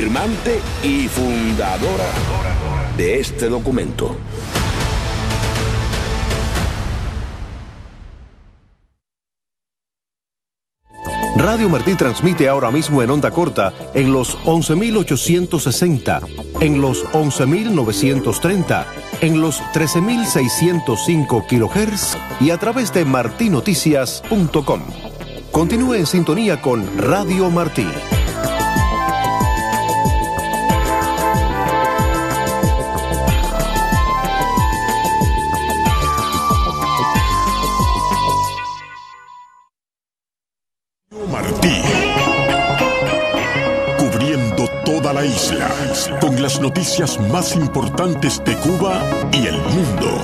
firmante y fundadora de este documento. Radio Martí transmite ahora mismo en onda corta en los 11.860, en los 11.930, en los 13.605 kHz y a través de martinoticias.com. Continúe en sintonía con Radio Martí. Martí, cubriendo toda la isla, con las noticias más importantes de Cuba y el mundo.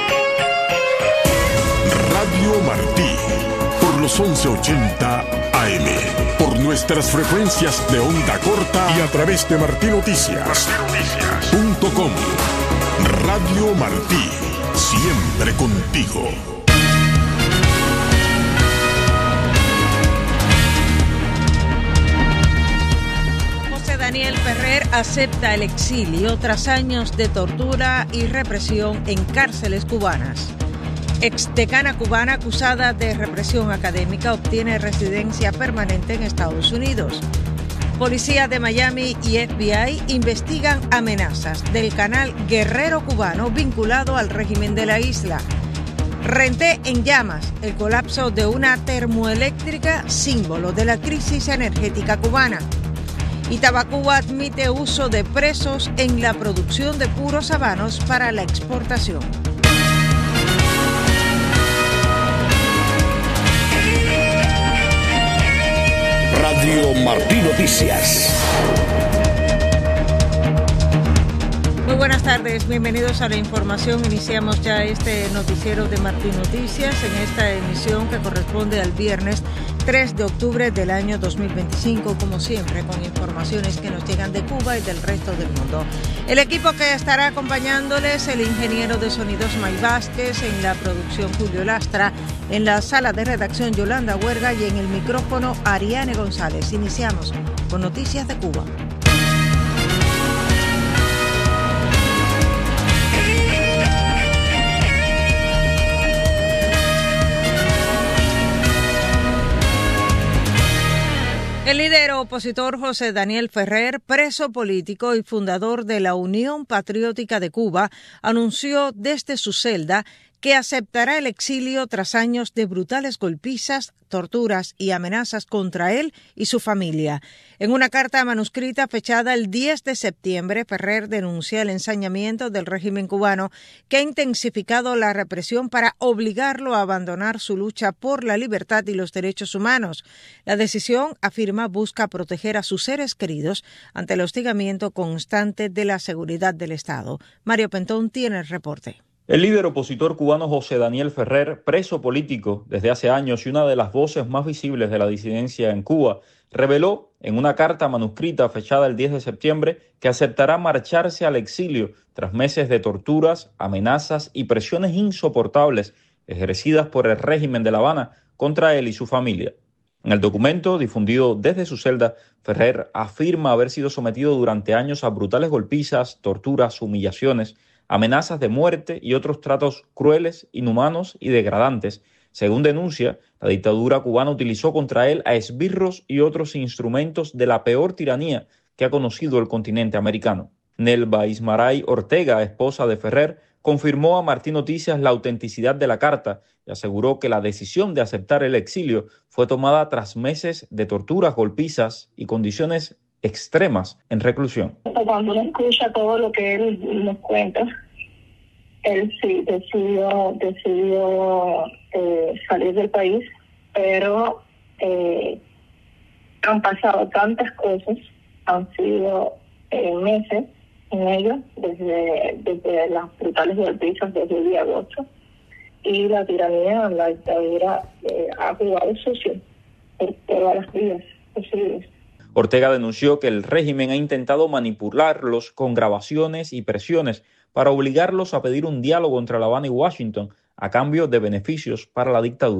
Radio Martí, por los 1180 AM, por nuestras frecuencias de onda corta y a través de martinoticias.com. Radio Martí, siempre contigo. Daniel Ferrer acepta el exilio tras años de tortura y represión en cárceles cubanas. Exdecana cubana acusada de represión académica obtiene residencia permanente en Estados Unidos. Policía de Miami y FBI investigan amenazas del canal Guerrero Cubano vinculado al régimen de la isla. Renté en llamas el colapso de una termoeléctrica, símbolo de la crisis energética cubana. Y Tabacuba admite uso de presos en la producción de puros habanos para la exportación. Radio Martí Noticias. Muy buenas tardes, bienvenidos a la información. Iniciamos ya este noticiero de Martí Noticias en esta emisión que corresponde al viernes 3 de octubre del año 2025, como siempre, con informaciones que nos llegan de Cuba y del resto del mundo. El equipo que estará acompañándoles, el ingeniero de sonidos May Vázquez, en la producción Julio Lastra, en la sala de redacción Yolanda Huerga y en el micrófono Ariane González. Iniciamos con noticias de Cuba. El líder opositor José Daniel Ferrer, preso político y fundador de la Unión Patriótica de Cuba, anunció desde su celda que aceptará el exilio tras años de brutales golpizas, torturas y amenazas contra él y su familia. En una carta manuscrita fechada el 10 de septiembre, Ferrer denuncia el ensañamiento del régimen cubano que ha intensificado la represión para obligarlo a abandonar su lucha por la libertad y los derechos humanos. La decisión, afirma, busca proteger a sus seres queridos ante el hostigamiento constante de la seguridad del Estado. Mario Pentón tiene el reporte. El líder opositor cubano José Daniel Ferrer, preso político desde hace años y una de las voces más visibles de la disidencia en Cuba, reveló en una carta manuscrita fechada el 10 de septiembre que aceptará marcharse al exilio tras meses de torturas, amenazas y presiones insoportables ejercidas por el régimen de La Habana contra él y su familia. En el documento, difundido desde su celda, Ferrer afirma haber sido sometido durante años a brutales golpizas, torturas, humillaciones, amenazas de muerte y otros tratos crueles, inhumanos y degradantes. Según denuncia, la dictadura cubana utilizó contra él a esbirros y otros instrumentos de la peor tiranía que ha conocido el continente americano. Nelva Ismaray Ortega, esposa de Ferrer, confirmó a Martí Noticias la autenticidad de la carta y aseguró que la decisión de aceptar el exilio fue tomada tras meses de torturas, golpizas y condiciones extremas en reclusión. Cuando uno escucha todo lo que él nos cuenta, él sí decidió salir del país, pero han pasado tantas cosas, han sido meses en ello, desde las brutales golpizas desde el día 8, y la tiranía, la dictadura ha jugado sucio por todas las vías posibles. Ortega denunció que el régimen ha intentado manipularlos con grabaciones y presiones para obligarlos a pedir un diálogo entre La Habana y Washington a cambio de beneficios para la dictadura.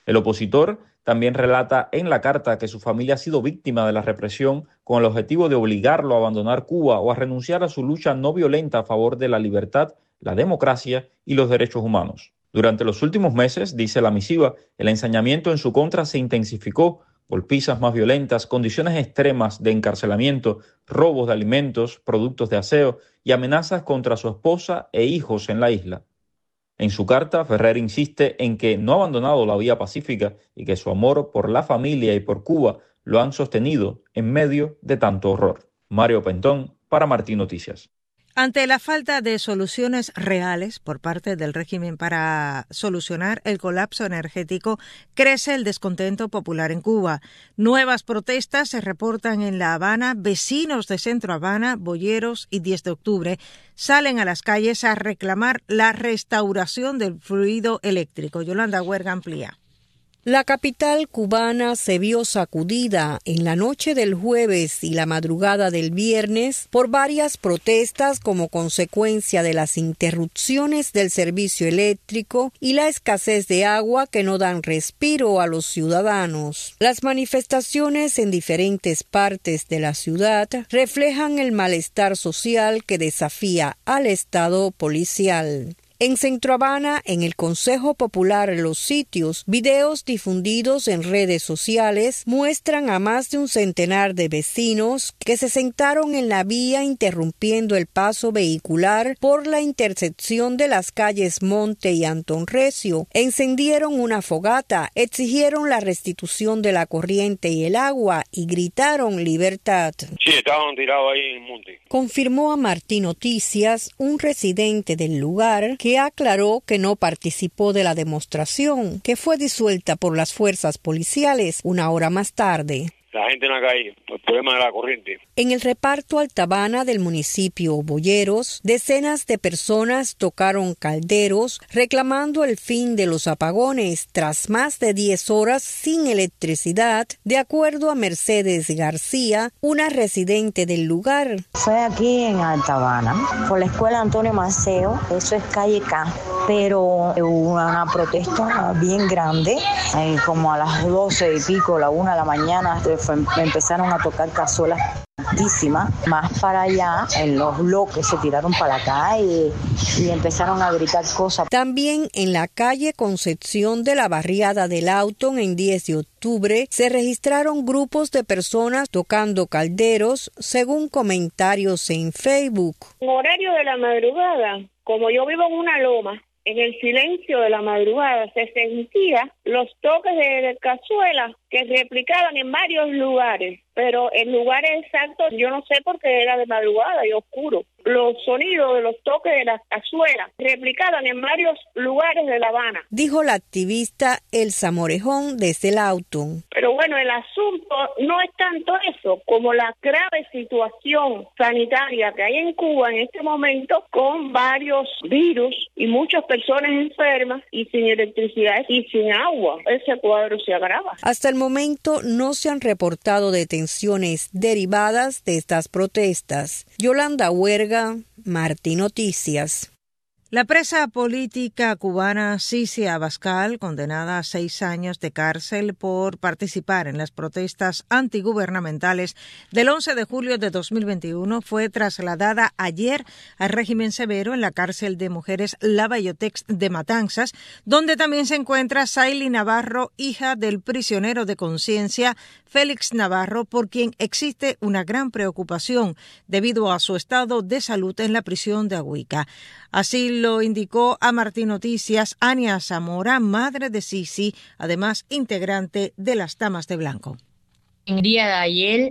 El opositor también relata en la carta que su familia ha sido víctima de la represión con el objetivo de obligarlo a abandonar Cuba o a renunciar a su lucha no violenta a favor de la libertad, la democracia y los derechos humanos. Durante los últimos meses, dice la misiva, el ensañamiento en su contra se intensificó, golpizas más violentas, condiciones extremas de encarcelamiento, robos de alimentos, productos de aseo y amenazas contra su esposa e hijos en la isla. En su carta, Ferrer insiste en que no ha abandonado la vía pacífica y que su amor por la familia y por Cuba lo han sostenido en medio de tanto horror. Mario Pentón, para Martín Noticias. Ante la falta de soluciones reales por parte del régimen para solucionar el colapso energético, crece el descontento popular en Cuba. Nuevas protestas se reportan en La Habana. Vecinos de Centro Habana, Boyeros y 10 de octubre salen a las calles a reclamar la restauración del fluido eléctrico. Yolanda Huerga amplía. La capital cubana se vio sacudida en la noche del jueves y la madrugada del viernes por varias protestas como consecuencia de las interrupciones del servicio eléctrico y la escasez de agua que no dan respiro a los ciudadanos. Las manifestaciones en diferentes partes de la ciudad reflejan el malestar social que desafía al Estado policial. En Centro Habana, en el Consejo Popular Los Sitios, videos difundidos en redes sociales muestran a más de un centenar de vecinos que se sentaron en la vía interrumpiendo el paso vehicular por la intersección de las calles Monte y Antón Recio. Encendieron una fogata, exigieron la restitución de la corriente y el agua y gritaron libertad. Sí, estaban tirados ahí en Monte. Confirmó a Martín Noticias, un residente del lugar, que aclaró que no participó de la demostración, que fue disuelta por las fuerzas policiales una hora más tarde. La gente en la calle, el problema de la corriente. En el reparto Altabana del municipio Boyeros, decenas de personas tocaron calderos reclamando el fin de los apagones tras más de 10 horas sin electricidad, de acuerdo a Mercedes García, una residente del lugar. Fue aquí en Altabana, por la escuela Antonio Maceo, eso es calle K, pero hubo una protesta bien grande, como a las 12 y pico, la 1 de la mañana, empezaron a tocar cazuelas altísimas. Más para allá, en los bloques se tiraron para la calle y empezaron a gritar cosas. También en la calle Concepción de la barriada del Auton, en 10 de octubre, se registraron grupos de personas tocando calderos, según comentarios en Facebook. En horario de la madrugada, como yo vivo en una loma, en el silencio de la madrugada se sentía los toques de cazuela que replicaban en varios lugares, pero en lugares exactos yo no sé porque era de madrugada y oscuro. Los sonidos de los toques de las cazuelas replicaban en varios lugares de La Habana. Dijo la activista Elsa Morejón desde el Auton. Pero bueno, el asunto no es tanto eso, como la grave situación sanitaria que hay en Cuba en este momento, con varios virus y muchas personas enfermas y sin electricidad y sin agua. Ese cuadro se agrava. Hasta el momento no se han reportado detenciones derivadas de estas protestas. Yolanda Huerga, Martín Noticias. La presa política cubana Cici Abascal, condenada a 6 años de cárcel por participar en las protestas antigubernamentales del 11 de julio de 2021, fue trasladada ayer al régimen severo en la cárcel de mujeres La Bayotex de Matanzas, donde también se encuentra Saily Navarro, hija del prisionero de conciencia Félix Navarro, por quien existe una gran preocupación debido a su estado de salud en la prisión de Agüica. Así lo indicó a Martín Noticias Ania Zamora, madre de Cici, además integrante de las Damas de Blanco. El día de ayer,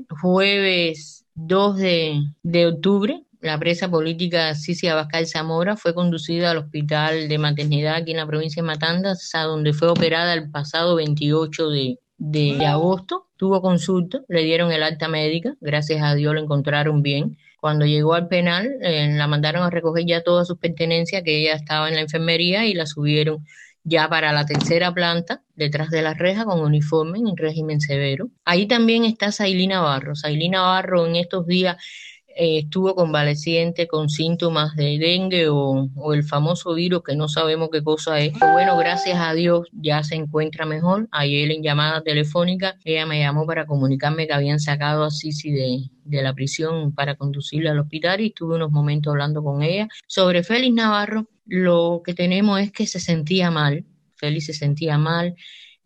jueves 2 de octubre, la presa política Cici Abascal Zamora fue conducida al hospital de maternidad aquí en la provincia de Matanzas, a donde fue operada el pasado 28 de agosto. Tuvo consulta, le dieron el alta médica, gracias a Dios lo encontraron bien. Cuando llegó al penal, la mandaron a recoger ya todas sus pertenencias, que ella estaba en la enfermería, y la subieron ya para la 3ª planta, detrás de la reja, con uniforme en régimen severo. Ahí también está Saily Navarro. Saily Navarro en estos días estuvo convaleciente con síntomas de dengue o el famoso virus que no sabemos qué cosa es. Pero bueno, gracias a Dios ya se encuentra mejor. Ayer en llamada telefónica ella me llamó para comunicarme que habían sacado a Sisi de la prisión para conducirla al hospital y estuve unos momentos hablando con ella. Sobre Félix Navarro, lo que tenemos es que se sentía mal. Félix se sentía mal,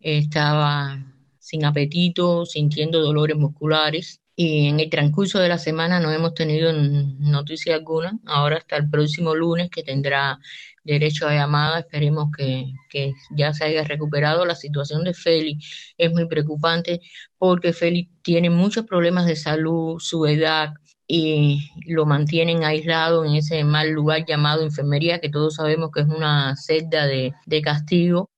estaba sin apetito, sintiendo dolores musculares. Y en el transcurso de la semana no hemos tenido noticia alguna. Ahora hasta el próximo lunes que tendrá derecho a llamada. Esperemos que ya se haya recuperado. La situación de Félix es muy preocupante porque Félix tiene muchos problemas de salud, su edad, y lo mantienen aislado en ese mal lugar llamado enfermería, que todos sabemos que es una celda de castigo.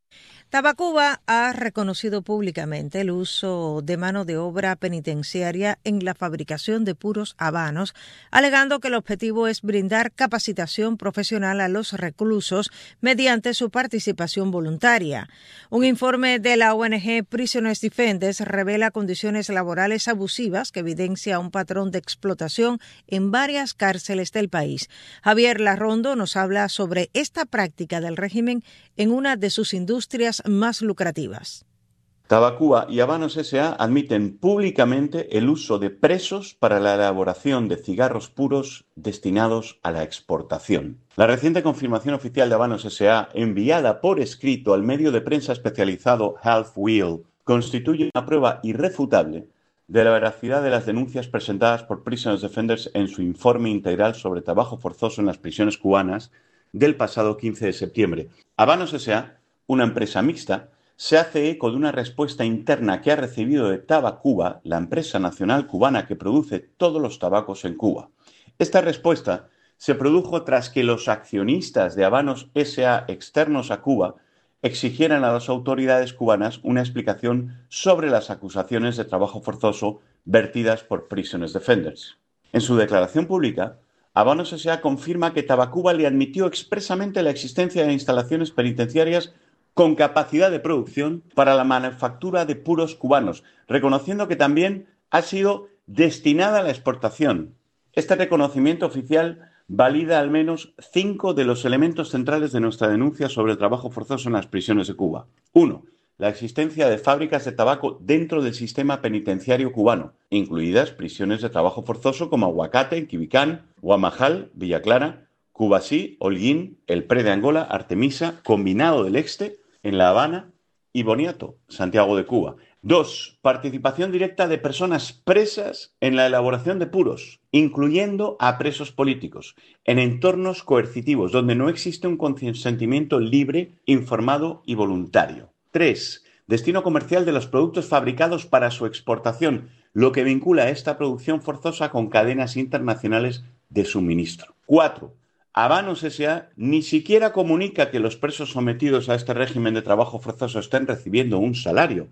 Tabacuba ha reconocido públicamente el uso de mano de obra penitenciaria en la fabricación de puros habanos, alegando que el objetivo es brindar capacitación profesional a los reclusos mediante su participación voluntaria. Un informe de la ONG Prisoners Defenders revela condiciones laborales abusivas que evidencia un patrón de explotación en varias cárceles del país. Javier Larrondo nos habla sobre esta práctica del régimen en una de sus industrias más lucrativas. Tabacuba y Habanos S.A. admiten públicamente el uso de presos para la elaboración de cigarros puros destinados a la exportación. La reciente confirmación oficial de Habanos S.A., enviada por escrito al medio de prensa especializado Half Wheel, constituye una prueba irrefutable de la veracidad de las denuncias presentadas por Prisoners Defenders en su informe integral sobre trabajo forzoso en las prisiones cubanas del pasado 15 de septiembre. Habanos S.A., una empresa mixta, se hace eco de una respuesta interna que ha recibido de Tabacuba, la empresa nacional cubana que produce todos los tabacos en Cuba. Esta respuesta se produjo tras que los accionistas de Habanos S.A. externos a Cuba exigieran a las autoridades cubanas una explicación sobre las acusaciones de trabajo forzoso vertidas por Prisoners Defenders. En su declaración pública, Habanos S.A. confirma que Tabacuba le admitió expresamente la existencia de instalaciones penitenciarias con capacidad de producción para la manufactura de puros cubanos, reconociendo que también ha sido destinada a la exportación. Este reconocimiento oficial valida al menos 5 de los elementos centrales de nuestra denuncia sobre el trabajo forzoso en las prisiones de Cuba. 1. La existencia de fábricas de tabaco dentro del sistema penitenciario cubano, incluidas prisiones de trabajo forzoso como Aguacate, en Quibicán, Guamajal, Villa Clara, Cubasí, Holguín, El Pre de Angola, Artemisa, Combinado del Este, en La Habana y Boniato, Santiago de Cuba. 2. Participación directa de personas presas en la elaboración de puros, incluyendo a presos políticos, en entornos coercitivos donde no existe un consentimiento libre, informado y voluntario. 3. Destino comercial de los productos fabricados para su exportación, lo que vincula a esta producción forzosa con cadenas internacionales de suministro. 4. Habanos S.A. ni siquiera comunica que los presos sometidos a este régimen de trabajo forzoso estén recibiendo un salario.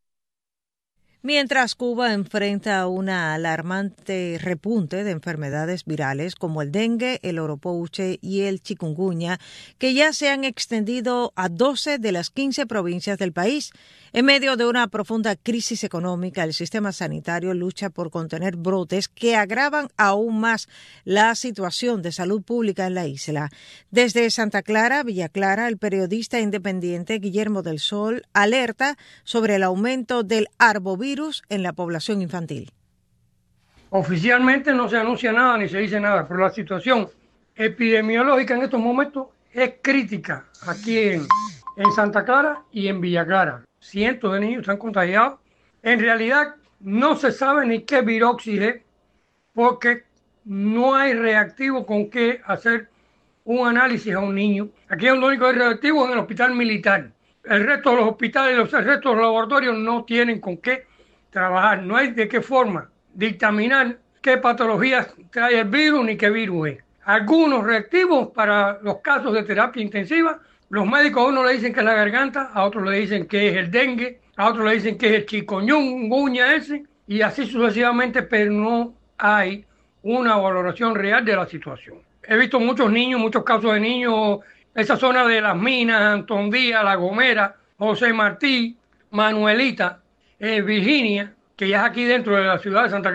Mientras Cuba enfrenta una alarmante repunte de enfermedades virales como el dengue, el oropouche y el chikungunya, que ya se han extendido a 12 de las 15 provincias del país. En medio de una profunda crisis económica, el sistema sanitario lucha por contener brotes que agravan aún más la situación de salud pública en la isla. Desde Santa Clara, Villa Clara, el periodista independiente Guillermo del Sol alerta sobre el aumento del arbovirus en la población infantil. Oficialmente no se anuncia nada ni se dice nada, pero la situación epidemiológica en estos momentos es crítica aquí en Santa Clara y en Villa Clara. Cientos de niños están contagiados. En realidad no se sabe ni qué viroxis es porque no hay reactivo con qué hacer un análisis a un niño. Aquí es lo único que hay reactivo en el hospital militar. El resto de los hospitales, el resto de los laboratorios no tienen con qué trabajar. No hay de qué forma dictaminar qué patologías trae el virus ni qué virus es. Algunos reactivos para los casos de terapia intensiva. Los médicos a uno le dicen que es la garganta, a otros le dicen que es el dengue, a otros le dicen que es el chikungunya ese, y así sucesivamente, pero no hay una valoración real de la situación. He visto muchos niños, muchos casos de niños, esa zona de Las Minas, Antón Díaz, La Gomera, José Martí, Manuelita, Virginia, que ya es aquí dentro de la ciudad de Santa Clara,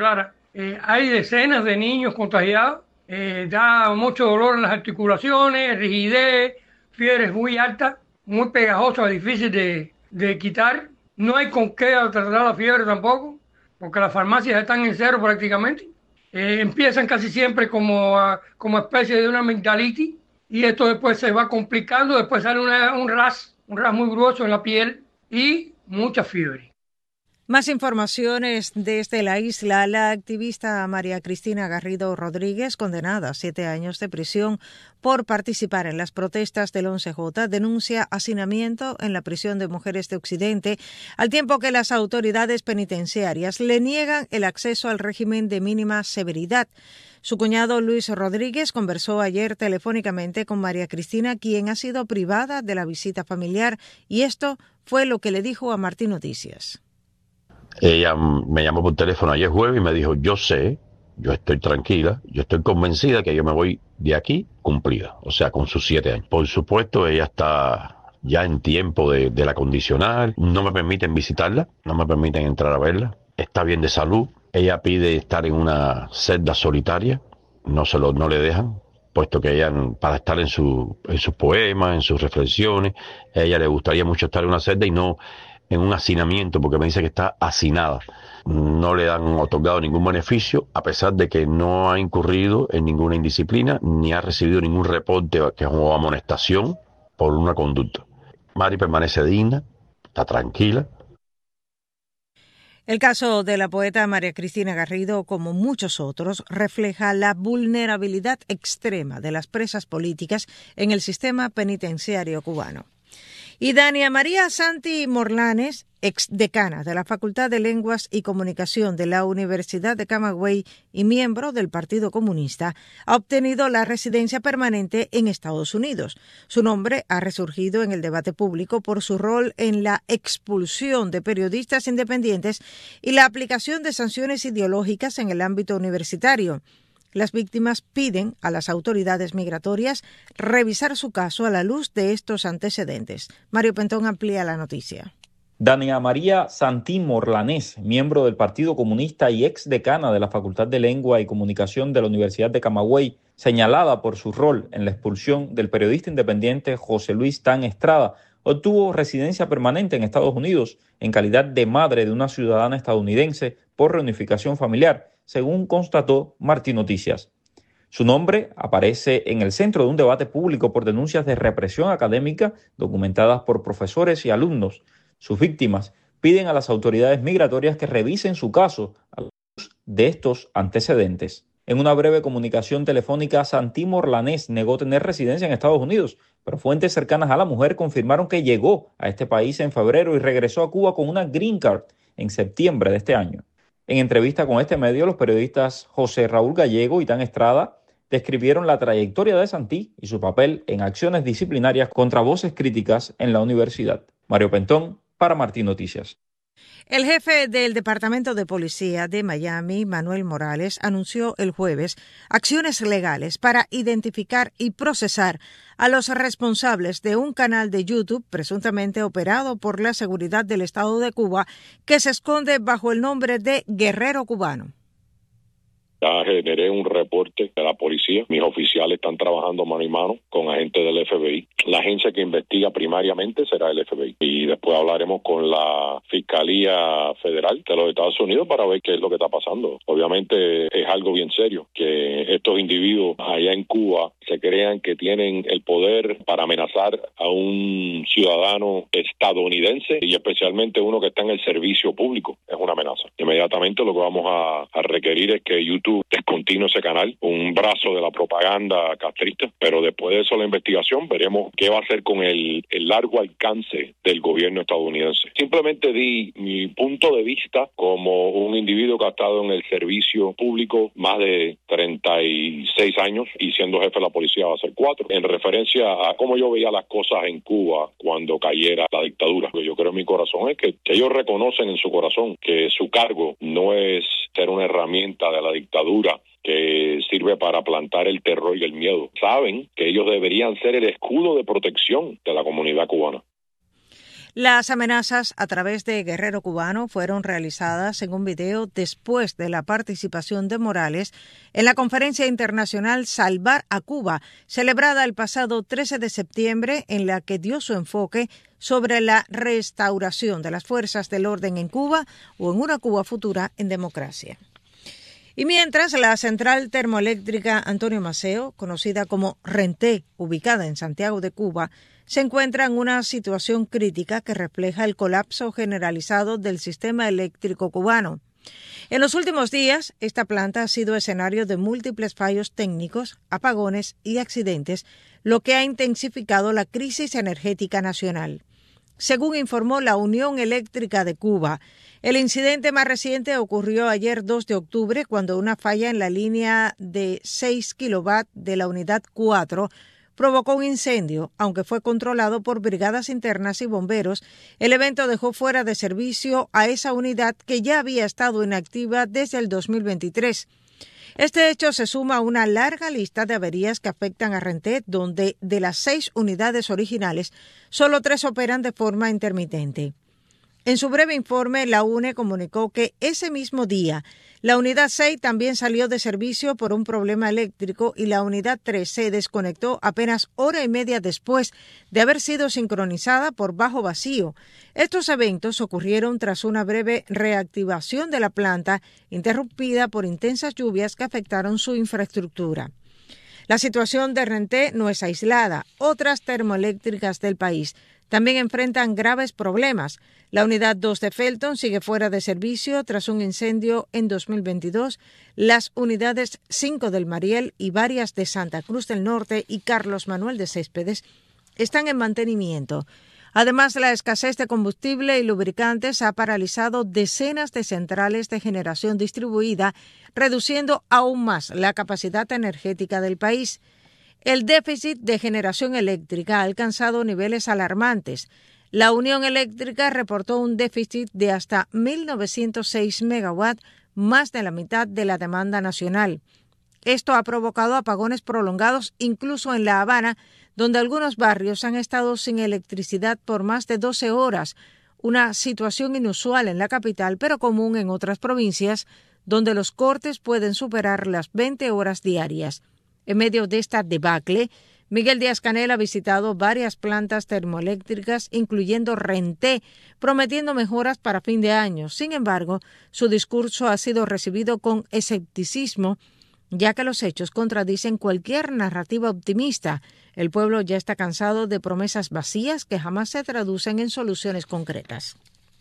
Hay decenas de niños contagiados, da mucho dolor en las articulaciones, rigidez, fiebre muy alta, muy pegajosa, difícil de quitar. No hay con qué tratar la fiebre tampoco, porque las farmacias están en cero prácticamente. Empiezan casi siempre como especie de una amigdalitis y esto después se va complicando, después sale un ras muy grueso en la piel y mucha fiebre. Más informaciones desde la isla. La activista María Cristina Garrido Rodríguez, condenada a 7 años de prisión por participar en las protestas del 11J, denuncia hacinamiento en la prisión de mujeres de Occidente, al tiempo que las autoridades penitenciarias le niegan el acceso al régimen de mínima severidad. Su cuñado Luis Rodríguez conversó ayer telefónicamente con María Cristina, quien ha sido privada de la visita familiar, y esto fue lo que le dijo a Martín Noticias. Ella me llamó por teléfono ayer jueves y me dijo, yo estoy tranquila, yo estoy convencida que yo me voy de aquí cumplida, o sea, con sus 7 años. Por supuesto, ella está ya en tiempo de la condicional, no me permiten visitarla, no me permiten entrar a verla, está bien de salud, ella pide estar en una celda solitaria, no le dejan, puesto que ella, para estar en sus poemas, en sus reflexiones, a ella le gustaría mucho estar en una celda y no en un hacinamiento, porque me dice que está hacinada. No le han otorgado ningún beneficio, a pesar de que no ha incurrido en ninguna indisciplina, ni ha recibido ningún reporte o amonestación por una conducta. Mari permanece digna, está tranquila. El caso de la poeta María Cristina Garrido, como muchos otros, refleja la vulnerabilidad extrema de las presas políticas en el sistema penitenciario cubano. Y Dania María Santi Morlanes, exdecana de la Facultad de Lenguas y Comunicación de la Universidad de Camagüey y miembro del Partido Comunista, ha obtenido la residencia permanente en Estados Unidos. Su nombre ha resurgido en el debate público por su rol en la expulsión de periodistas independientes y la aplicación de sanciones ideológicas en el ámbito universitario. Las víctimas piden a las autoridades migratorias revisar su caso a la luz de estos antecedentes. Mario Pentón amplía la noticia. Dania María Santi Morlanes, miembro del Partido Comunista y ex decana de la Facultad de Lengua y Comunicación de la Universidad de Camagüey, señalada por su rol en la expulsión del periodista independiente José Luis Tan Estrada, obtuvo residencia permanente en Estados Unidos en calidad de madre de una ciudadana estadounidense por reunificación familiar, según constató Martín Noticias. Su nombre aparece en el centro de un debate público por denuncias de represión académica documentadas por profesores y alumnos. Sus víctimas piden a las autoridades migratorias que revisen su caso a la luz de estos antecedentes. En una breve comunicación telefónica, Santi Morlanes negó tener residencia en Estados Unidos, pero fuentes cercanas a la mujer confirmaron que llegó a este país en febrero y regresó a Cuba con una green card en septiembre de este año. En entrevista con este medio, los periodistas José Raúl Gallego y Tan Estrada describieron la trayectoria de Santi y su papel en acciones disciplinarias contra voces críticas en la universidad. Mario Pentón, para Martín Noticias. El jefe del Departamento de Policía de Miami, Manuel Morales, anunció el jueves acciones legales para identificar y procesar a los responsables de un canal de YouTube presuntamente operado por la seguridad del Estado de Cuba que se esconde bajo el nombre de Guerrero Cubano. Ya generé un reporte de la policía. Mis oficiales están trabajando mano y mano con agentes del FBI. La agencia que investiga primariamente será el FBI. Y después hablaremos con la Fiscalía Federal de los Estados Unidos para ver qué es lo que está pasando. Obviamente es algo bien serio que estos individuos allá en Cuba se crean que tienen el poder para amenazar a un ciudadano estadounidense y especialmente uno que está en el servicio público. Es una amenaza. Inmediatamente lo que vamos a requerir es que YouTube descontinúe ese canal, un brazo de la propaganda castrista, pero después de eso la investigación veremos qué va a hacer con el largo alcance del gobierno estadounidense. Simplemente di mi punto de vista como un individuo que ha estado en el servicio público más de 36 años y siendo jefe de la policía va a ser 4, en referencia a cómo yo veía las cosas en Cuba cuando cayera la dictadura. Yo creo en mi corazón es que ellos reconocen en su corazón que su cargo no es ser una herramienta de la dictadura que sirve para plantar el terror y el miedo. Saben que ellos deberían ser el escudo de protección de la comunidad cubana. Las amenazas a través de Guerrero Cubano fueron realizadas en un video después de la participación de Morales en la conferencia internacional Salvar a Cuba, celebrada el pasado 13 de septiembre, en la que dio su enfoque sobre la restauración de las fuerzas del orden en Cuba o en una Cuba futura en democracia. Y mientras, la central termoeléctrica Antonio Maceo, conocida como Renté, ubicada en Santiago de Cuba, se encuentra en una situación crítica que refleja el colapso generalizado del sistema eléctrico cubano. En los últimos días, esta planta ha sido escenario de múltiples fallos técnicos, apagones y accidentes, lo que ha intensificado la crisis energética nacional. Según informó la Unión Eléctrica de Cuba, el incidente más reciente ocurrió ayer 2 de octubre cuando una falla en la línea de 6 kW de la unidad 4 provocó un incendio. Aunque fue controlado por brigadas internas y bomberos, el evento dejó fuera de servicio a esa unidad que ya había estado inactiva desde el 2023. Este hecho se suma a una larga lista de averías que afectan a Renté, donde de las 6 unidades originales, solo 3 operan de forma intermitente. En su breve informe, la UNE comunicó que ese mismo día, la unidad 6 también salió de servicio por un problema eléctrico y la unidad 3 se desconectó apenas hora y media después de haber sido sincronizada por bajo vacío. Estos eventos ocurrieron tras una breve reactivación de la planta, interrumpida por intensas lluvias que afectaron su infraestructura. La situación de Renté no es aislada. Otras termoeléctricas del país también enfrentan graves problemas. La unidad 2 de Felton sigue fuera de servicio tras un incendio en 2022. Las unidades 5 del Mariel y varias de Santa Cruz del Norte y Carlos Manuel de Céspedes están en mantenimiento. Además, la escasez de combustible y lubricantes ha paralizado decenas de centrales de generación distribuida, reduciendo aún más la capacidad energética del país. El déficit de generación eléctrica ha alcanzado niveles alarmantes. La Unión Eléctrica reportó un déficit de hasta 1.906 megawatts, más de la mitad de la demanda nacional. Esto ha provocado apagones prolongados incluso en La Habana, donde algunos barrios han estado sin electricidad por más de 12 horas, una situación inusual en la capital, pero común en otras provincias, donde los cortes pueden superar las 20 horas diarias. En medio de esta debacle, Miguel Díaz-Canel ha visitado varias plantas termoeléctricas, incluyendo Renté, prometiendo mejoras para fin de año. Sin embargo, su discurso ha sido recibido con escepticismo, ya que los hechos contradicen cualquier narrativa optimista. El pueblo ya está cansado de promesas vacías que jamás se traducen en soluciones concretas.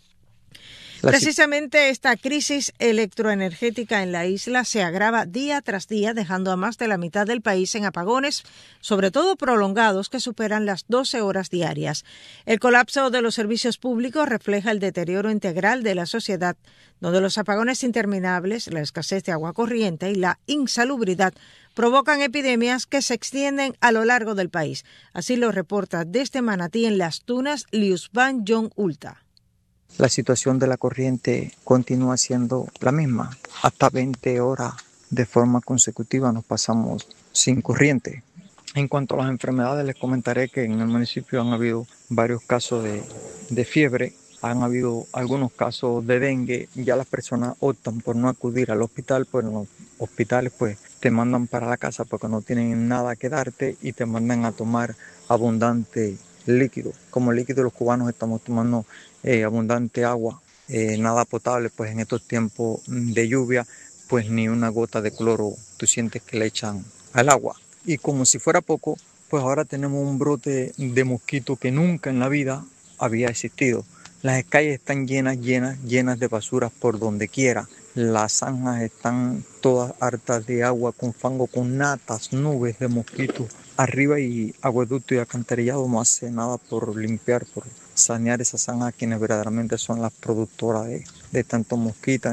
Precisamente esta crisis electroenergética en la isla se agrava día tras día, dejando a más de la mitad del país en apagones, sobre todo prolongados, que superan las 12 horas diarias. El colapso de los servicios públicos refleja el deterioro integral de la sociedad, donde los apagones interminables, la escasez de agua corriente y la insalubridad provocan epidemias que se extienden a lo largo del país. Así lo reporta desde Manatí en Las Tunas, Liusban John Ulta. La situación de la corriente continúa siendo la misma. Hasta 20 horas de forma consecutiva nos pasamos sin corriente. En cuanto a las enfermedades, les comentaré que en el municipio han habido varios casos de fiebre, han habido algunos casos de dengue. Ya las personas optan por no acudir al hospital, pues en los hospitales pues te mandan para la casa porque no tienen nada que darte y te mandan a tomar abundante líquido. Como líquido, los cubanos estamos tomando abundante agua, nada potable, pues en estos tiempos de lluvia, pues ni una gota de cloro tú sientes que le echan al agua. Y como si fuera poco, pues ahora tenemos un brote de mosquito que nunca en la vida había existido. Las calles están llenas de basuras por donde quiera. Las zanjas están todas hartas de agua, con fango, con natas, nubes de mosquitos arriba, y acueducto y alcantarillado no hace nada por limpiar, por sanear esas zanjas, quienes verdaderamente son las productoras de tantos mosquitos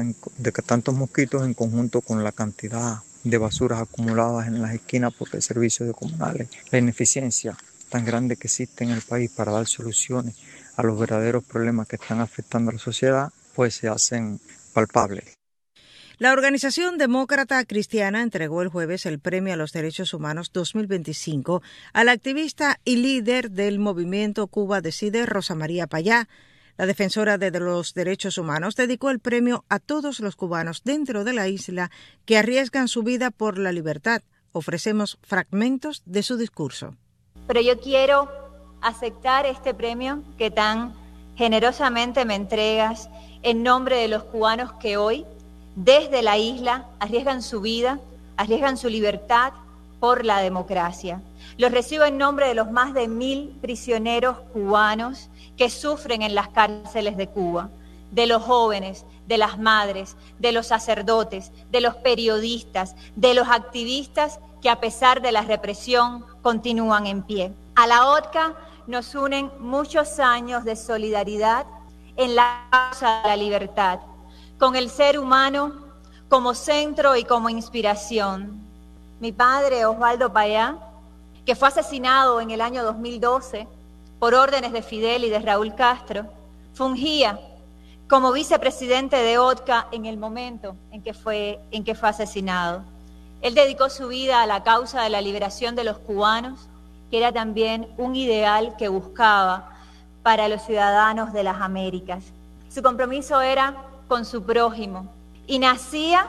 en conjunto con la cantidad de basuras acumuladas en las esquinas por el servicio de comunales. La ineficiencia tan grande que existe en el país para dar soluciones a los verdaderos problemas que están afectando a la sociedad, pues se hacen palpables. La organización demócrata cristiana entregó el jueves el Premio a los Derechos Humanos 2025 a la activista y líder del movimiento Cuba Decide, Rosa María Payá. La defensora de los derechos humanos dedicó el premio a todos los cubanos dentro de la isla que arriesgan su vida por la libertad. Ofrecemos fragmentos de su discurso. Pero yo quiero aceptar este premio que tan generosamente me entregas en nombre de los cubanos que hoy, desde la isla, arriesgan su vida, arriesgan su libertad por la democracia. Los recibo en nombre de los más de 1.000 prisioneros cubanos que sufren en las cárceles de Cuba, de los jóvenes, de las madres, de los sacerdotes, de los periodistas, de los activistas que a pesar de la represión continúan en pie. A la ODCA nos unen muchos años de solidaridad en la causa de la libertad, con el ser humano como centro y como inspiración. Mi padre, Osvaldo Payá, que fue asesinado en el año 2012 por órdenes de Fidel y de Raúl Castro, fungía como vicepresidente de ODCA en el momento en que fue asesinado. Él dedicó su vida a la causa de la liberación de los cubanos, que era también un ideal que buscaba para los ciudadanos de las Américas. Su compromiso era con su prójimo y nacía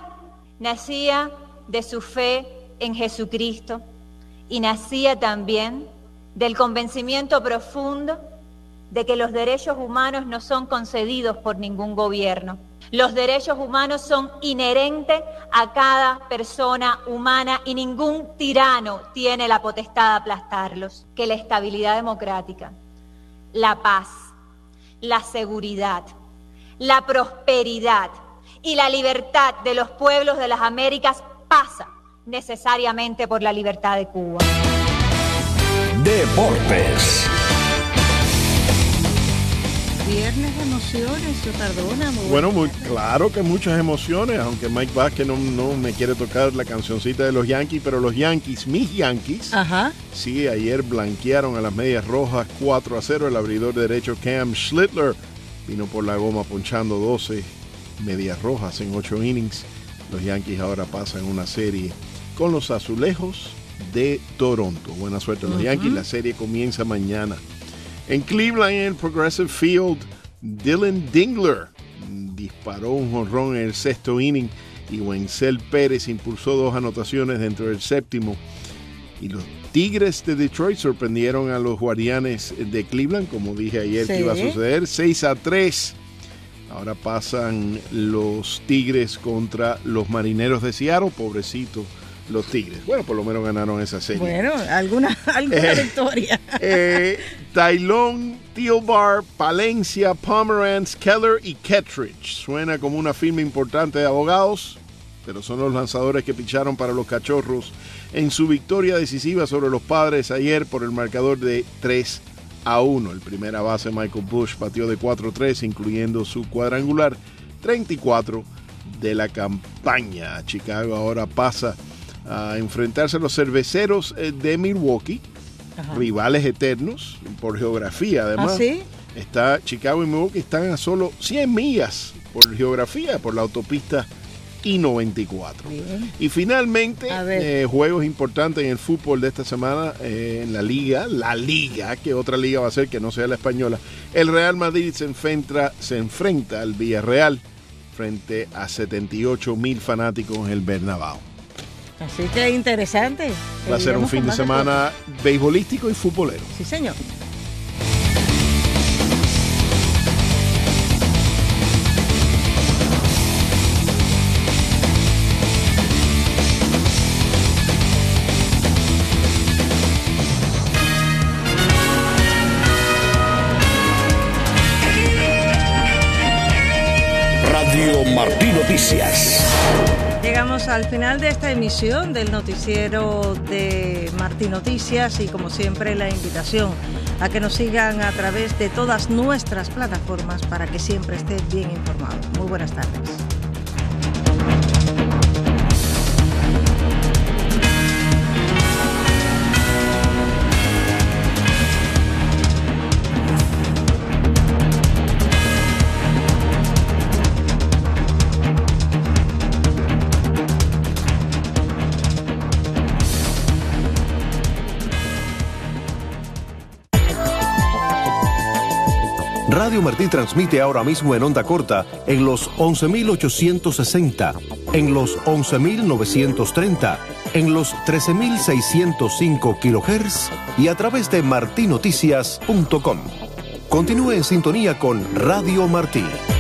de su fe en Jesucristo y nacía también del convencimiento profundo de que los derechos humanos no son concedidos por ningún gobierno. Los derechos humanos son inherentes a cada persona humana y ningún tirano tiene la potestad de aplastarlos. Que la estabilidad democrática, la paz, la seguridad, la prosperidad y la libertad de los pueblos de las Américas pasa necesariamente por la libertad de Cuba. Deportes. Viernes de emociones, Tardona. Bueno, claro que muchas emociones, aunque Mike Vázquez no me quiere tocar la cancioncita de los Yankees, pero los Yankees, mis Yankees, sí, ayer blanquearon a las Medias Rojas 4-0. El abridor derecho Cam Schlittler vino por la goma ponchando 12 Medias Rojas en 8 innings. Los Yankees ahora pasan una serie con los Azulejos de Toronto. Buena suerte a los Yankees, la serie comienza mañana. En Cleveland, en el Progressive Field, Dylan Dingler disparó un jonrón en el 6º inning y Wenzel Pérez impulsó 2 anotaciones dentro del 7º. Y los Tigres de Detroit sorprendieron a los Guardianes de Cleveland, como dije ayer que iba a suceder, 6-3. Ahora pasan los Tigres contra los Marineros de Seattle, pobrecitos los Tigres. Bueno, por lo menos ganaron esa serie. Bueno, alguna victoria. Tylon, Thielbar, Palencia, Pomeranz, Keller y Kettridge. Suena como una firma importante de abogados, pero son los lanzadores que picharon para los Cachorros en su victoria decisiva sobre los Padres ayer por el marcador de 3-1. El primera base Michael Busch batió de 4-3, incluyendo su cuadrangular 34 de la campaña. Chicago ahora pasa a enfrentarse a los Cerveceros de Milwaukee, rivales eternos por geografía. Además, está Chicago y Milwaukee están a solo 100 millas por geografía, por la autopista I-94. Bien. Y finalmente, juegos importantes en el fútbol de esta semana en la liga, que otra liga va a ser que no sea la española. El Real Madrid se enfrenta al Villarreal frente a 78,000 fanáticos en el Bernabéu. Así que interesante. Va a ser un fin de semana beisbolístico y futbolero. Sí, señor. Radio Martí Noticias. Llegamos al final de esta emisión del noticiero de Martí Noticias y como siempre la invitación a que nos sigan a través de todas nuestras plataformas para que siempre esté bien informado. Muy buenas tardes. Radio Martí transmite ahora mismo en onda corta en los 11.860, en los 11.930, en los 13.605 kHz y a través de martinoticias.com. Continúe en sintonía con Radio Martí.